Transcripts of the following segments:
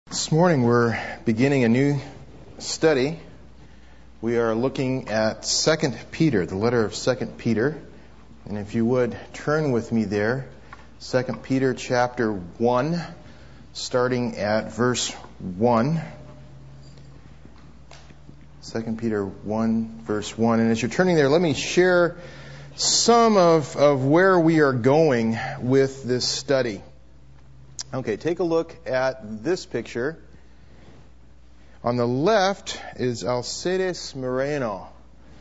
This morning we're beginning a new study. We are looking at 2 Peter, the letter of 2 Peter. And if you would, turn with me there. 2 Peter chapter 1, starting at verse 1. 2 Peter 1, verse 1. And as you're turning there, let me share some of where we are going with this study. Okay, take a look at this picture. On the left is Alcides Moreno,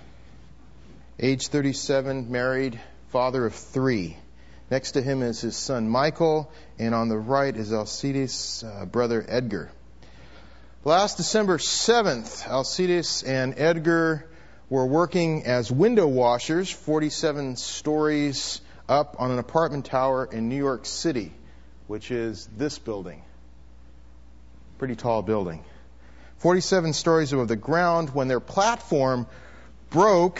age 37, married, father of 3. Next to him is his son Michael, and on the right is Alcides' brother Edgar. Last December 7th, Alcides and Edgar were working as window washers, 47 stories up on an apartment tower in New York City, which is this building. Pretty tall building. 47 stories above the ground when their platform broke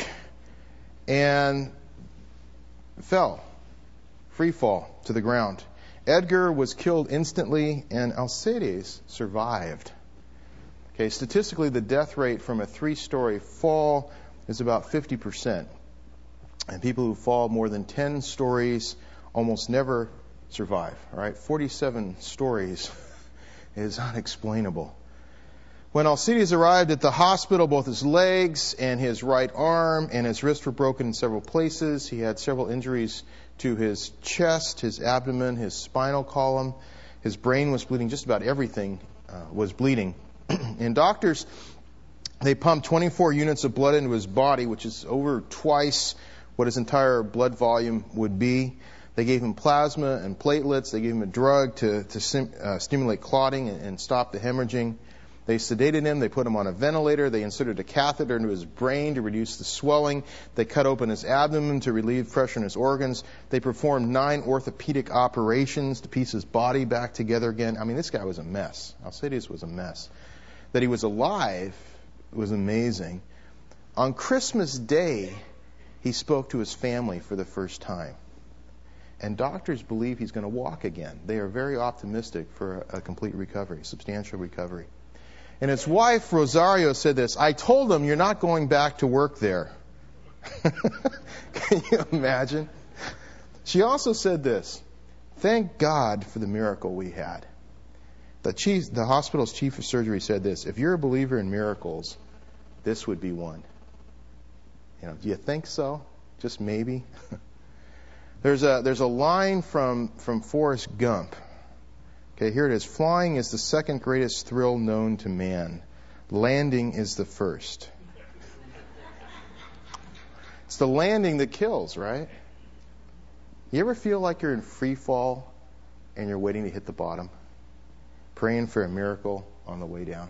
and fell. Free fall to the ground. Edgar was killed instantly and Alcides survived. Okay, statistically the death rate from a 3-story fall is about 50%. And people who fall more than 10 stories almost never survive. All right, 47 stories is unexplainable. When Alcides arrived at the hospital, both his legs and his right arm and his wrist were broken in several places. He had several injuries to his chest, his abdomen, his spinal column. His brain was bleeding. Just about everything was bleeding. And doctors, they pumped 24 units of blood into his body, which is over twice what his entire blood volume would be. They gave him plasma and platelets. They gave him a drug to stimulate clotting and stop the hemorrhaging. They sedated him. They put him on a ventilator. They inserted a catheter into his brain to reduce the swelling. They cut open his abdomen to relieve pressure in his organs. They performed 9 orthopedic operations to piece his body back together again. I mean, this guy was a mess. Alcides was a mess. That he was alive was amazing. On Christmas Day, he spoke to his family for the first time. And doctors believe he's going to walk again. They are very optimistic for a complete recovery, substantial recovery. And his wife, Rosario, said this, "I told him you're not going back to work there." Can you imagine? She also said this, "Thank God for the miracle we had." The hospital's chief of surgery said this, "If you're a believer in miracles, this would be one." You know, do you think so? Just maybe? There's a line from Forrest Gump. Okay, here it is. Flying is the second greatest thrill known to man. Landing is the first. It's the landing that kills, right? You ever feel like you're in free fall and you're waiting to hit the bottom? Praying for a miracle on the way down.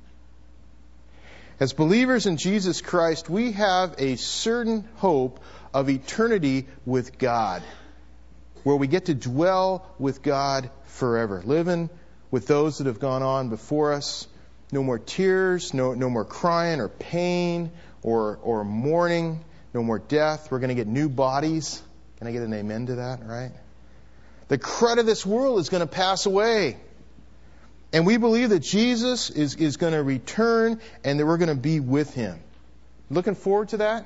As believers in Jesus Christ, we have a certain hope of eternity with God, where we get to dwell with God forever, living with those that have gone on before us. No more tears, no more crying or pain or mourning, no more death. We're going to get new bodies. Can I get an amen to that, right? The crud of this world is going to pass away. And we believe that Jesus is going to return and that we're going to be with Him. Looking forward to that?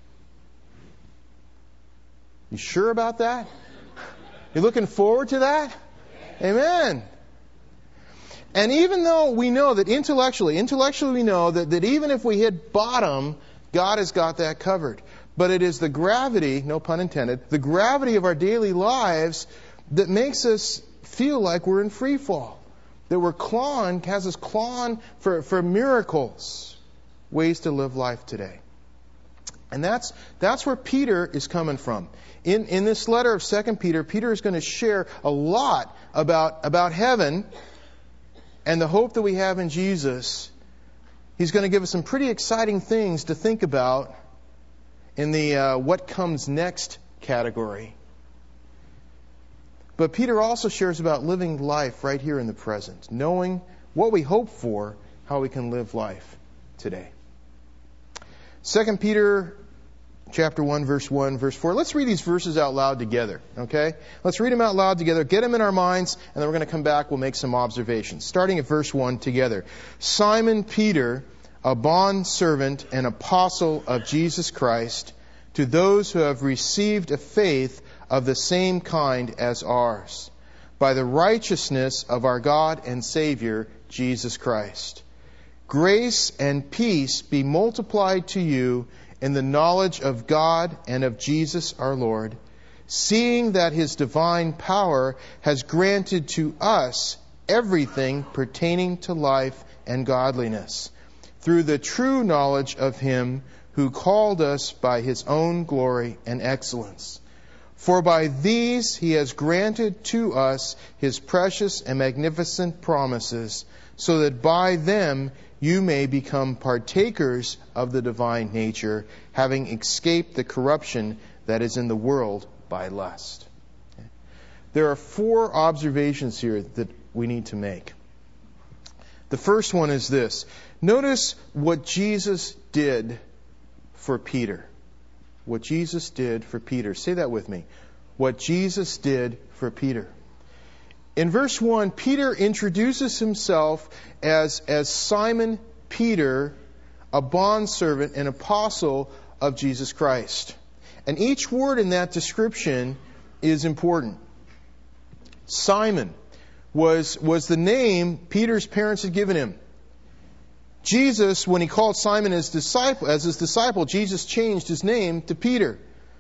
You sure about that? You looking forward to that? Amen. And even though we know that intellectually we know that even if we hit bottom, God has got that covered. But it is the gravity, no pun intended, the gravity of our daily lives that makes us feel like we're in free fall. That we're has us clawing for miracles, ways to live life today. And that's where Peter is coming from. In this letter of 2 Peter, Peter is going to share a lot about heaven and the hope that we have in Jesus. He's going to give us some pretty exciting things to think about in the what comes next category. But Peter also shares about living life right here in the present, knowing what we hope for, how we can live life today. 2 Peter chapter 1, verse 1, verse 4. Let's read these verses out loud together, okay? Let's read them out loud together, get them in our minds, and then we're going to come back, we'll make some observations. Starting at verse 1 together. Simon Peter, a bondservant and apostle of Jesus Christ, to those who have received a faith of the same kind as ours, by the righteousness of our God and Savior, Jesus Christ. Grace and peace be multiplied to you in the knowledge of God and of Jesus our Lord, seeing that His divine power has granted to us everything pertaining to life and godliness, through the true knowledge of Him who called us by His own glory and excellence. For by these He has granted to us His precious and magnificent promises, so that by them you may become partakers of the divine nature, having escaped the corruption that is in the world by lust. Okay. There are 4 observations here that we need to make. The first one is this. Notice what Jesus did for Peter. What Jesus did for Peter. Say that with me. What Jesus did for Peter. In verse 1, Peter introduces himself as Simon Peter, a bondservant and apostle of Jesus Christ. And each word in that description is important. Simon was the name Peter's parents had given him. Jesus, when He called Simon as his disciple, Jesus changed his name to Peter.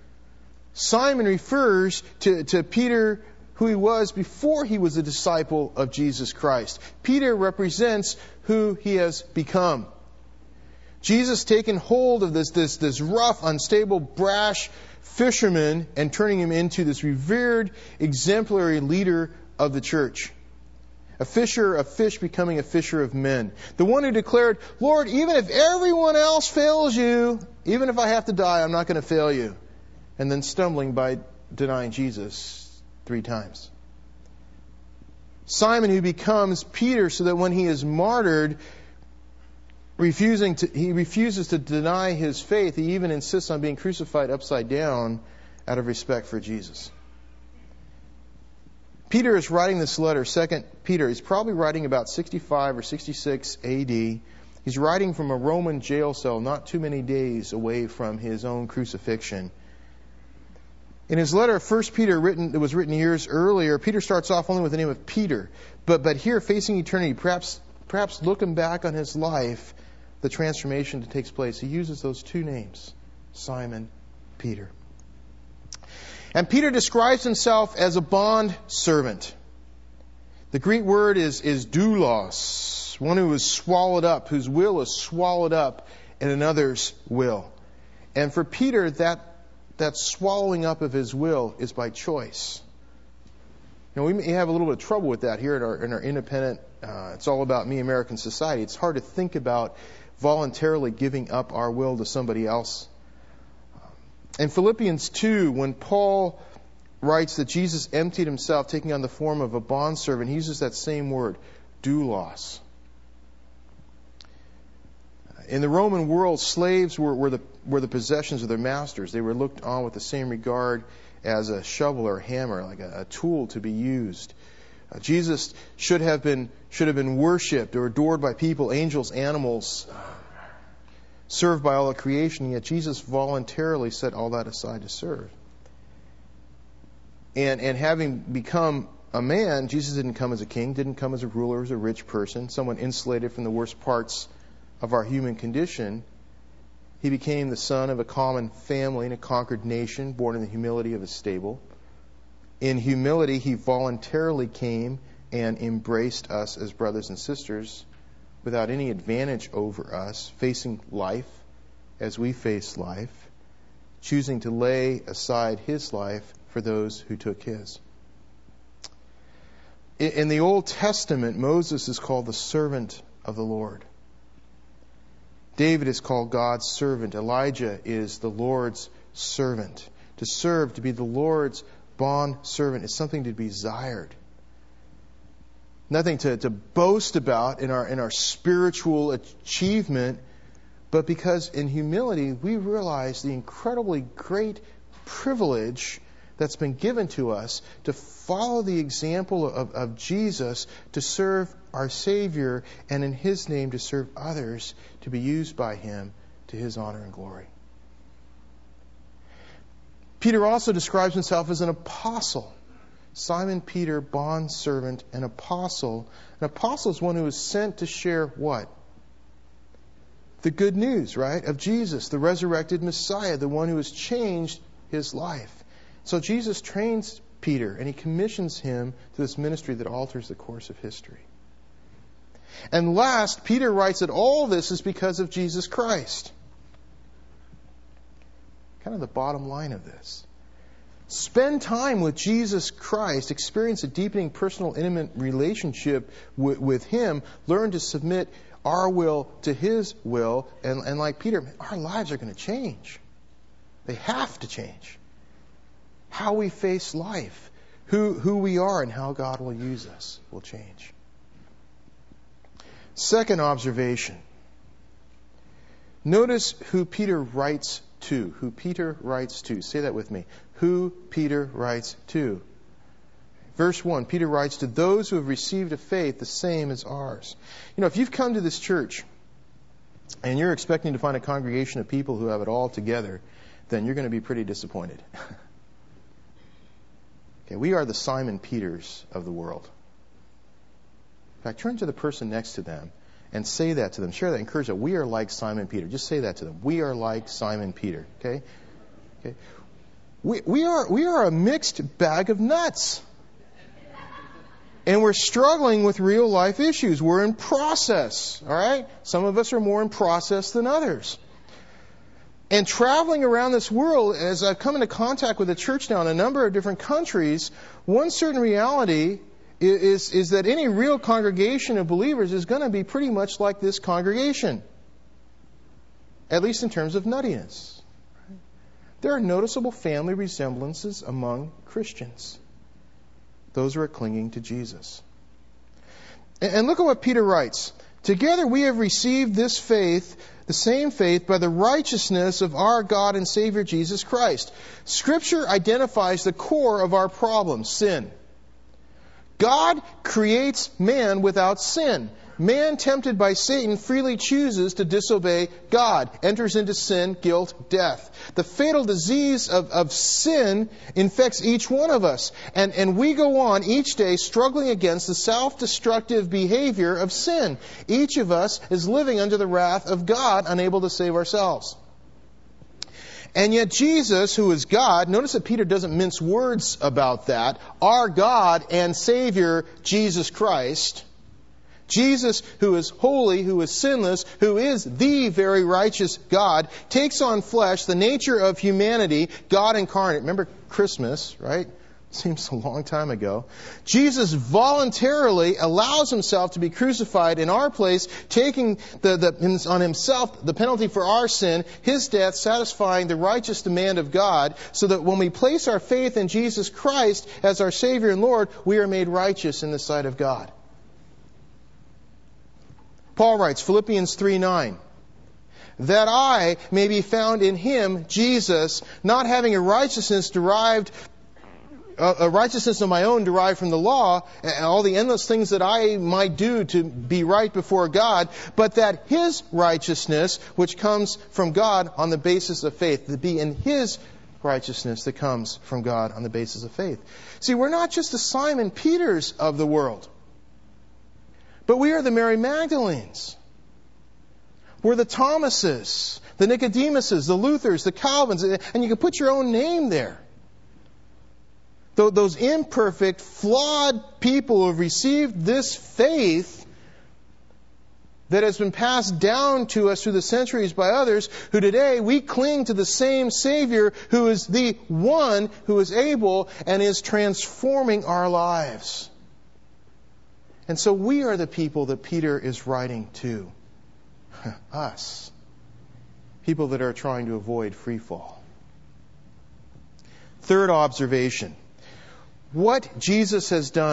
Simon refers to Peter, who he was before he was a disciple of Jesus Christ. Peter represents who he has become. Jesus taking hold of this rough, unstable, brash fisherman and turning him into this revered, exemplary leader of the church. A fisher of fish becoming a fisher of men. The one who declared, Lord, even if everyone else fails you, even if I have to die, I'm not going to fail you. And then stumbling by denying Jesus 3 times. Simon, who becomes Peter so that when he is martyred, he refuses to deny his faith. He even insists on being crucified upside down out of respect for Jesus. Peter is writing this letter, 2 Peter. He's probably writing about 65 or 66 A.D. He's writing from a Roman jail cell not too many days away from his own crucifixion. In his letter, 1 Peter, that was written years earlier, Peter starts off only with the name of Peter. But here, facing eternity, perhaps looking back on his life, the transformation that takes place, he uses those 2 names, Simon, Peter. And Peter describes himself as a bond servant. The Greek word is doulos, one who is swallowed up, whose will is swallowed up in another's will. And for Peter, that swallowing up of his will is by choice. You know, we may have a little bit of trouble with that here in our independent, it's all about me American society. It's hard to think about voluntarily giving up our will to somebody else. In Philippians 2, when Paul writes that Jesus emptied himself, taking on the form of a bondservant, he uses that same word, doulos. In the Roman world, slaves were the possessions of their masters. They were looked on with the same regard as a shovel or hammer, like a tool to be used. Jesus should have been worshipped or adored by people, angels, animals, served by all of creation. Yet Jesus voluntarily set all that aside to serve. And having become a man, Jesus didn't come as a king, didn't come as a ruler, as a rich person, someone insulated from the worst parts of our human condition. He became the son of a common family in a conquered nation, born in the humility of a stable. In humility, He voluntarily came and embraced us as brothers and sisters without any advantage over us, facing life as we face life, choosing to lay aside His life for those who took His. In the Old Testament, Moses is called the servant of the Lord. David is called God's servant. Elijah is the Lord's servant. To serve, to be the Lord's bond servant, is something to be desired. Nothing to boast about in our spiritual achievement, but because in humility we realize the incredibly great privilege that's been given to us to follow the example of Jesus, to serve our Savior, and in His name to serve others, to be used by Him to His honor and glory. Peter also describes himself as an apostle. Simon Peter, bondservant, an apostle. An apostle is one who is sent to share what? The good news, right? Of Jesus, the resurrected Messiah, the one who has changed his life. So Jesus trains Peter and He commissions him to this ministry that alters the course of history. And last, Peter writes that all this is because of Jesus Christ. Kind of the bottom line of this. Spend time with Jesus Christ. Experience a deepening personal, intimate relationship with Him. Learn to submit our will to His will. And like Peter, our lives are going to change. They have to change. How we face life, who we are, and how God will use us will change. Second observation. Notice who Peter writes to. Who Peter writes to. Say that with me. Who Peter writes to. Verse 1, Peter writes to those who have received a faith the same as ours. You know, if you've come to this church and you're expecting to find a congregation of people who have it all together, then you're going to be pretty disappointed. Okay, we are the Simon Peters of the world. In fact, turn to the person next to them and say that to them. Share that, encourage that. We are like Simon Peter. Just say that to them. We are like Simon Peter. Okay? Okay. We are a mixed bag of nuts. And we're struggling with real life issues. We're in process. All right? Some of us are more in process than others. And traveling around this world, as I've come into contact with the church now in a number of different countries, one certain reality is that any real congregation of believers is going to be pretty much like this congregation. At least in terms of nuttiness. There are noticeable family resemblances among Christians. Those who are clinging to Jesus. And look at what Peter writes. Together we have received this faith, the same faith, by the righteousness of our God and Savior Jesus Christ. Scripture identifies the core of our problem, sin. God creates man without sin. Man, tempted by Satan, freely chooses to disobey God, enters into sin, guilt, death. The fatal disease of sin infects each one of us. And we go on each day struggling against the self-destructive behavior of sin. Each of us is living under the wrath of God, unable to save ourselves. And yet Jesus, who is God, notice that Peter doesn't mince words about that. Our God and Savior, Jesus Christ. Jesus, who is holy, who is sinless, who is the very righteous God, takes on flesh, the nature of humanity, God incarnate. Remember Christmas, right? Seems a long time ago. Jesus voluntarily allows Himself to be crucified in our place, taking on Himself the penalty for our sin, His death satisfying the righteous demand of God, so that when we place our faith in Jesus Christ as our Savior and Lord, we are made righteous in the sight of God. Paul writes, Philippians 3:9, that I may be found in Him, Jesus, not having a righteousness of my own derived from the law, and all the endless things that I might do to be right before God, but that His righteousness, which comes from God on the basis of faith, to be in His righteousness that comes from God on the basis of faith. See, we're not just the Simon Peters of the world. But we are the Mary Magdalenes. We're the Thomases, the Nicodemuses, the Luthers, the Calvins, and you can put your own name there. Those imperfect, flawed people who have received this faith that has been passed down to us through the centuries by others, who today we cling to the same Savior who is the one who is able and is transforming our lives. And so we are the people that Peter is writing to. Us. People that are trying to avoid free fall. Third observation. What Jesus has done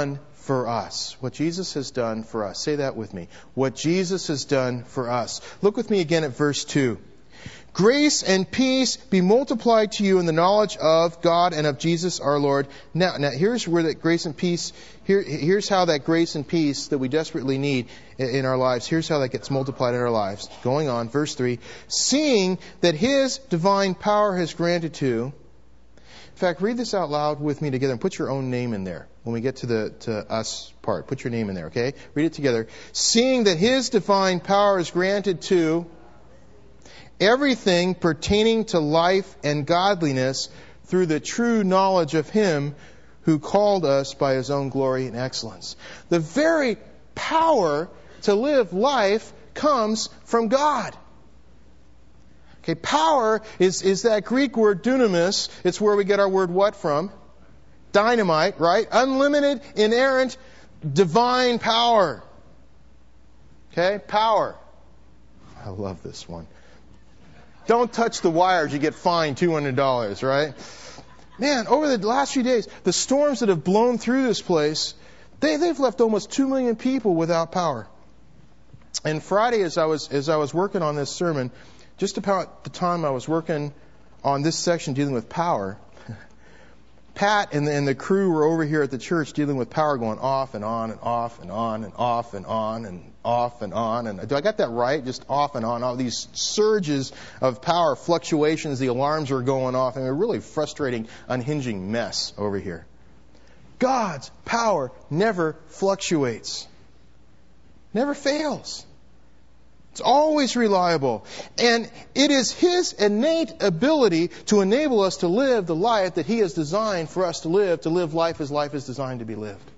for us. What Jesus has done for us. Say that with me. What Jesus has done for us. Look with me again at verse 2. Grace and peace be multiplied to you in the knowledge of God and of Jesus our Lord. Now here's where that grace and peace, here's how that grace and peace that we desperately need in our lives, here's how that gets multiplied in our lives. Going on, verse 3. Seeing that His divine power has granted to... In fact, read this out loud with me together and put your own name in there. When we get to the us part, put your name in there, okay? Read it together. Seeing that His divine power is granted to everything pertaining to life and godliness through the true knowledge of Him who called us by His own glory and excellence. The very power to live life comes from God. Okay, power is that Greek word dunamis. It's where we get our word what from? Dynamite, right? Unlimited, inerrant, divine power. Okay, power. I love this one. Don't touch the wires, you get fined $200, right? Man, over the last few days, the storms that have blown through this place, they've left almost 2 million people without power. And Friday, as I was working on this sermon, just about the time I was working on this section dealing with power, Pat and the crew were over here at the church dealing with power going off and on and off and on and off and on and off and on. And do I got that right? Just off and on. All these surges of power, fluctuations, the alarms were going off. And a really frustrating, unhinging mess over here. God's power never fluctuates. Never fails. It's always reliable. And it is His innate ability to enable us to live the life that He has designed for us to live life is designed to be lived.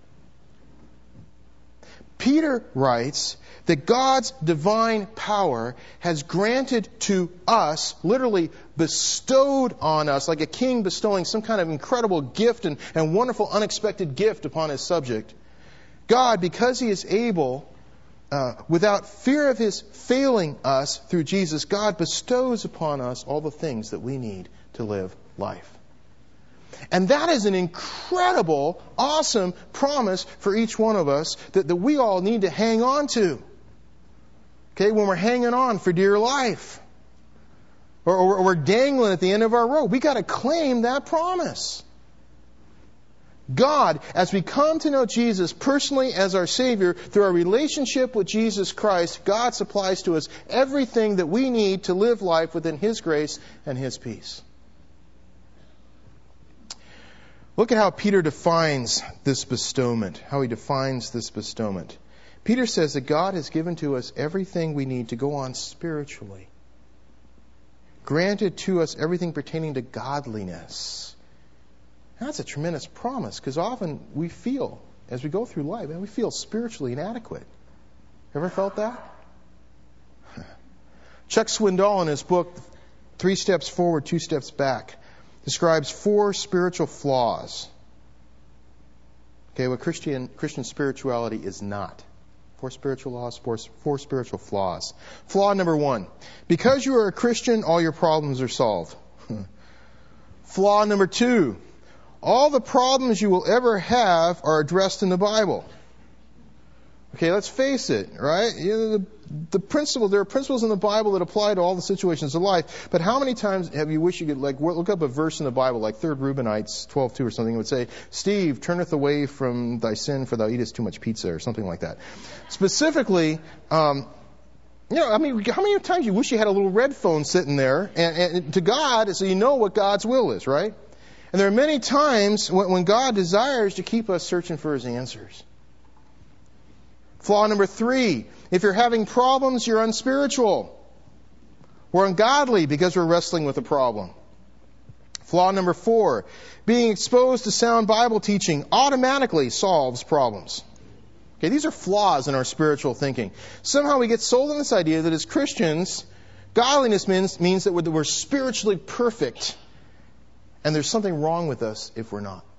Peter writes that God's divine power has granted to us, literally bestowed on us, like a king bestowing some kind of incredible gift and wonderful unexpected gift upon his subject. God, because He is able... without fear of His failing us through Jesus, God bestows upon us all the things that we need to live life. And that is an incredible, awesome promise for each one of us that we all need to hang on to. Okay, when we're hanging on for dear life. Or we're dangling at the end of our rope. We got to claim that promise. God, as we come to know Jesus personally as our Savior, through our relationship with Jesus Christ, God supplies to us everything that we need to live life within His grace and His peace. Look at how Peter defines this bestowment, how he defines this bestowment. Peter says that God has given to us everything we need to go on spiritually. Granted to us everything pertaining to godliness. That's a tremendous promise, because often we feel, as we go through life, we feel spiritually inadequate. Ever felt that? Chuck Swindoll, in his book, 3 Steps Forward, 2 Steps Back, describes 4 spiritual flaws. Okay, what Christian spirituality is not. 4 spiritual laws, 4 spiritual flaws. Flaw number 1. Because you are a Christian, all your problems are solved. Flaw number 2. All the problems you will ever have are addressed in the Bible. Okay, let's face it, right? There are principles in the Bible that apply to all the situations of life. But how many times have you wished you could look up a verse in the Bible, like 3 Reubenites 12:2 or something, that would say, Steve, turneth away from thy sin, for thou eatest too much pizza, or something like that. Specifically, how many times you wish you had a little red phone sitting there, and to God, so you know what God's will is, right? And there are many times when God desires to keep us searching for His answers. Flaw number 3. If you're having problems, you're unspiritual. We're ungodly because we're wrestling with a problem. Flaw number 4. Being exposed to sound Bible teaching automatically solves problems. Okay, these are flaws in our spiritual thinking. Somehow we get sold on this idea that as Christians, godliness means that we're spiritually perfect. And there's something wrong with us if we're not.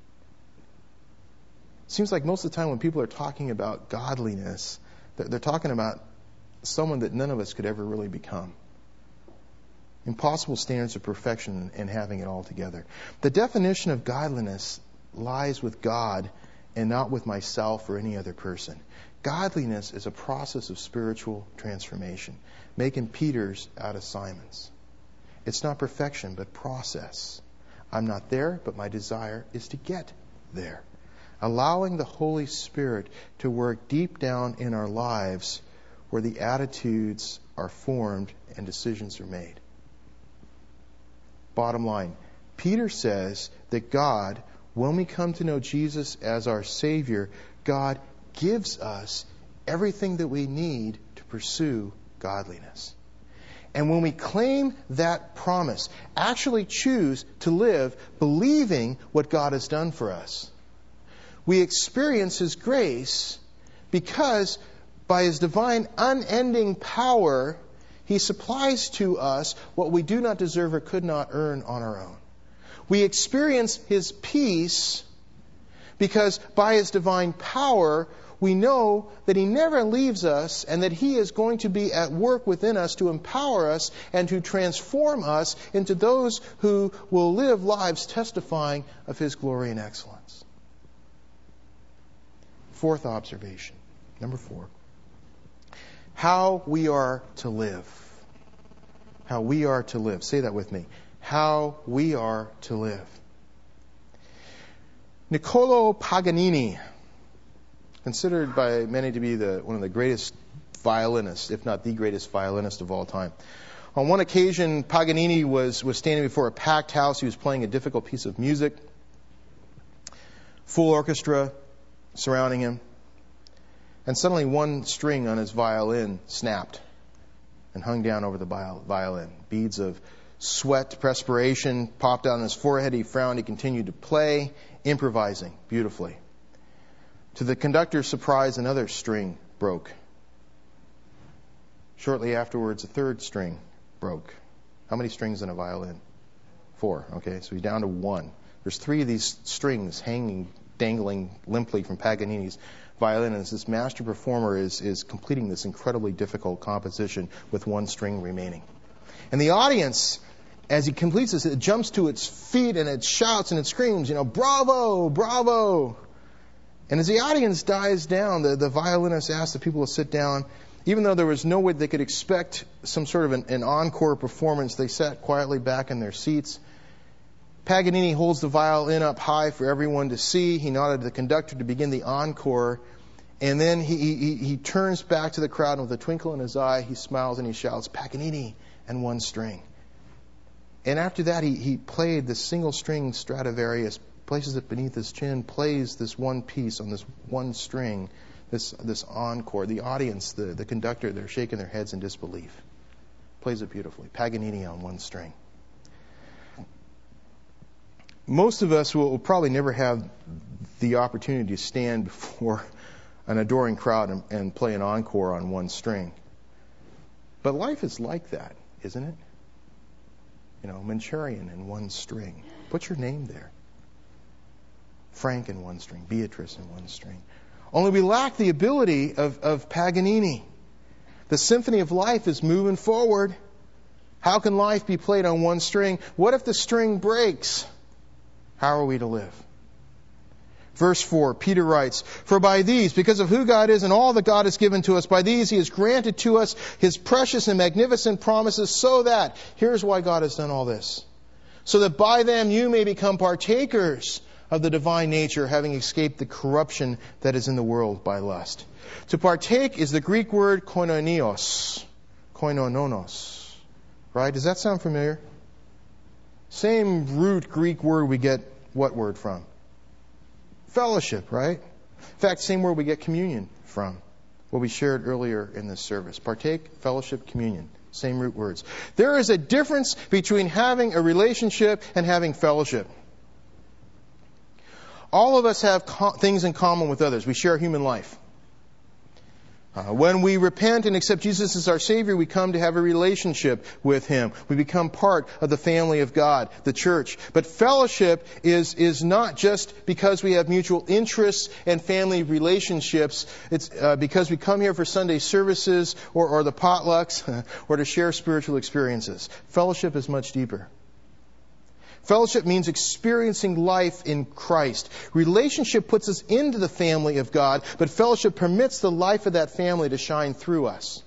It seems like most of the time when people are talking about godliness, they're talking about someone that none of us could ever really become. Impossible standards of perfection and having it all together. The definition of godliness lies with God and not with myself or any other person. Godliness is a process of spiritual transformation, making Peters out of Simons. It's not perfection, but process. I'm not there, but my desire is to get there. Allowing the Holy Spirit to work deep down in our lives where the attitudes are formed and decisions are made. Bottom line, Peter says that God, when we come to know Jesus as our Savior, God gives us everything that we need to pursue godliness. And when we claim that promise, actually choose to live believing what God has done for us, we experience His grace because by His divine unending power, He supplies to us what we do not deserve or could not earn on our own. We experience His peace because by His divine power, we know that He never leaves us and that He is going to be at work within us to empower us and to transform us into those who will live lives testifying of His glory and excellence. Fourth observation, number 4. How we are to live. How we are to live. Say that with me. How we are to live. Niccolò Paganini, considered by many to be one of the greatest violinists, if not the greatest violinist of all time. On one occasion, Paganini was standing before a packed house. He was playing a difficult piece of music. Full orchestra surrounding him. And suddenly one string on his violin snapped and hung down over the violin. Beads of sweat, perspiration popped out on his forehead. He frowned. He continued to play, improvising beautifully. To the conductor's surprise, another string broke. Shortly afterwards, a third string broke. How many strings in a violin? 4. Okay, so he's down to 1. There's 3 of these strings hanging, dangling limply from Paganini's violin, and this master performer is completing this incredibly difficult composition with 1 string remaining. And the audience, as he completes this, it jumps to its feet and it shouts and it screams, bravo, bravo. And as the audience dies down, the violinist asks the people to sit down. Even though there was no way they could expect some sort of an encore performance, they sat quietly back in their seats. Paganini holds the violin up high for everyone to see. He nodded to the conductor to begin the encore. And then he turns back to the crowd, and with a twinkle in his eye, he smiles and he shouts, Paganini, and 1 string. And after that, he played the single string Stradivarius, places it beneath his chin, plays this 1 piece on this 1 string, this encore. The audience, the conductor, they're shaking their heads in disbelief. Plays it beautifully. Paganini on 1 string. Most of us will probably never have the opportunity to stand before an adoring crowd and play an encore on 1 string. But life is like that, isn't it? Manchurian in 1 string. Put your name there. Frank in 1 string. Beatrice in 1 string. Only we lack the ability of Paganini. The symphony of life is moving forward. How can life be played on 1 string? What if the string breaks? How are we to live? Verse 4, Peter writes, For by these, because of who God is and all that God has given to us, by these He has granted to us His precious and magnificent promises, so that, here's why God has done all this, so that by them you may become partakers of the divine nature, having escaped the corruption that is in the world by lust. To partake is the Greek word koinonios, koinononos. Right? Does that sound familiar? Same root Greek word we get what word from? Fellowship, right? In fact, same word we get communion from. What we shared earlier in this service. Partake, fellowship, communion. Same root words. There is a difference between having a relationship and having fellowship. All of us have things in common with others. We share human life. When we repent and accept Jesus as our Savior, we come to have a relationship with Him. We become part of the family of God, the church. But fellowship is not just because we have mutual interests and family relationships. It's because we come here for Sunday services or the potlucks or to share spiritual experiences. Fellowship is much deeper. Fellowship means experiencing life in Christ. Relationship puts us into the family of God, but fellowship permits the life of that family to shine through us.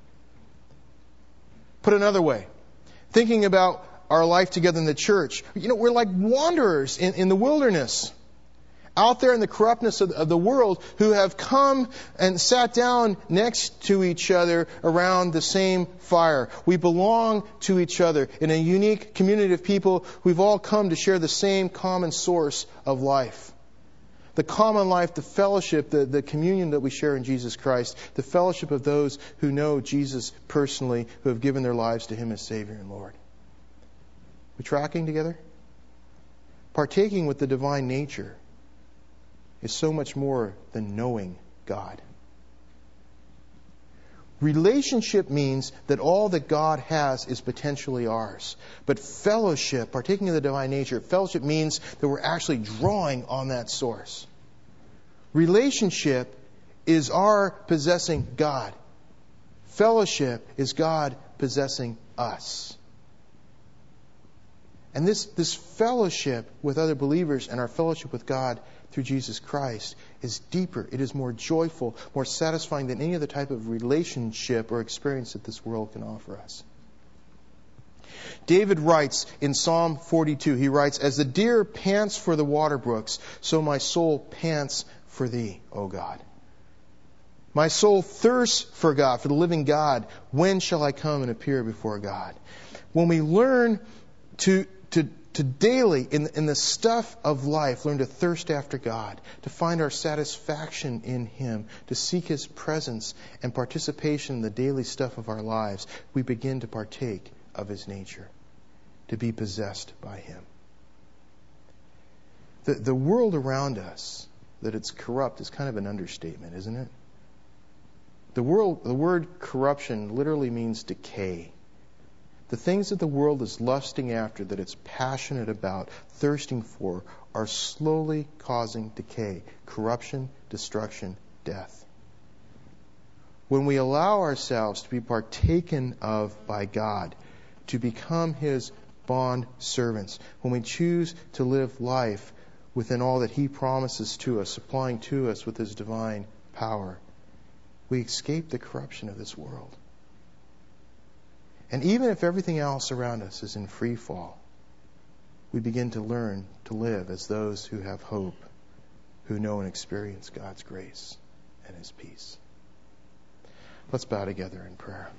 Put another way, thinking about our life together in the church, we're like wanderers in the wilderness, out there in the corruptness of the world, who have come and sat down next to each other around the same fire. We belong to each other in a unique community of people. We've all come to share the same common source of life. The common life, the fellowship, the communion that we share in Jesus Christ, the fellowship of those who know Jesus personally, who have given their lives to Him as Savior and Lord. We tracking together? Partaking with the divine nature is so much more than knowing God. Relationship means that all that God has is potentially ours. But fellowship, partaking of the divine nature, fellowship means that we're actually drawing on that source. Relationship is our possessing God. Fellowship is God possessing us. And this fellowship with other believers and our fellowship with God through Jesus Christ is deeper. It is more joyful, more satisfying than any other type of relationship or experience that this world can offer us. David writes in Psalm 42, he writes, "As the deer pants for the water brooks, so my soul pants for Thee, O God. My soul thirsts for God, for the living God. When shall I come and appear before God?" When we learn to daily, in the stuff of life, learn to thirst after God, to find our satisfaction in Him, to seek His presence and participation in the daily stuff of our lives, we begin to partake of His nature, to be possessed by Him. The world around us, that it's corrupt, is kind of an understatement, isn't it? The word corruption literally means decay. The things that the world is lusting after, that it's passionate about, thirsting for, are slowly causing decay, corruption, destruction, death. When we allow ourselves to be partaken of by God, to become His bond servants, when we choose to live life within all that He promises to us, supplying to us with His divine power, we escape the corruption of this world. And even if everything else around us is in free fall, we begin to learn to live as those who have hope, who know and experience God's grace and His peace. Let's bow together in prayer.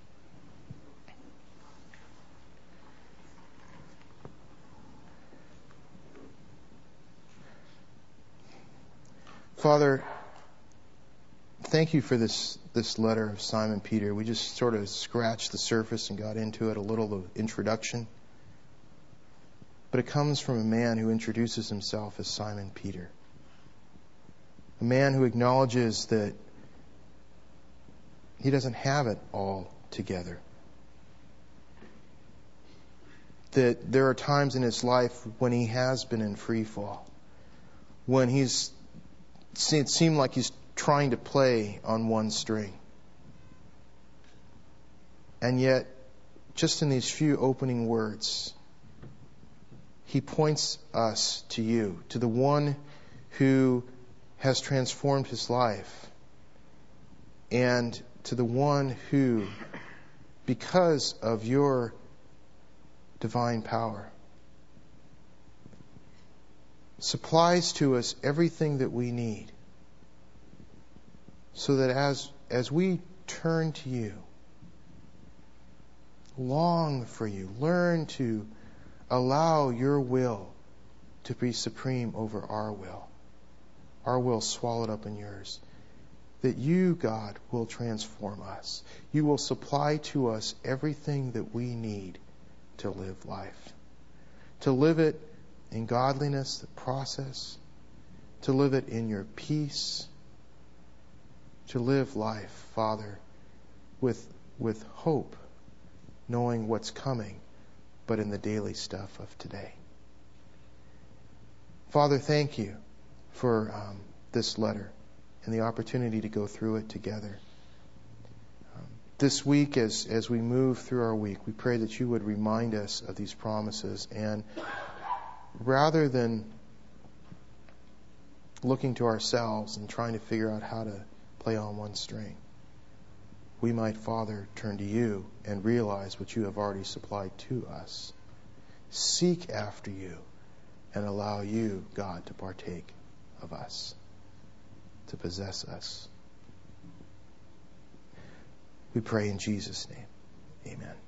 Father, thank You for this letter of Simon Peter. We just sort of scratched the surface and got into it a little, the introduction. But it comes from a man who introduces himself as Simon Peter. A man who acknowledges that he doesn't have it all together. That there are times in his life when he has been in free fall. When it seemed like he's trying to play on one string. And yet, just in these few opening words, he points us to You, to the one who has transformed his life, and to the one who, because of Your divine power, supplies to us everything that we need, so that as we turn to You, long for You, learn to allow Your will to be supreme over our will swallowed up in Yours, that You, God, will transform us. You will supply to us everything that we need to live life. To live it in godliness, the process. To live it in Your peace. To live life, Father, with hope, knowing what's coming, but in the daily stuff of today. Father, thank You for this letter and the opportunity to go through it together. this week, as we move through our week, we pray that you would remind us of these promises. And rather than looking to ourselves and trying to figure out how to play on one string, we might, Father, turn to you and realize what you have already supplied to us. Seek after you and allow you, God, to partake of us, to possess us. We pray in Jesus' name. Amen.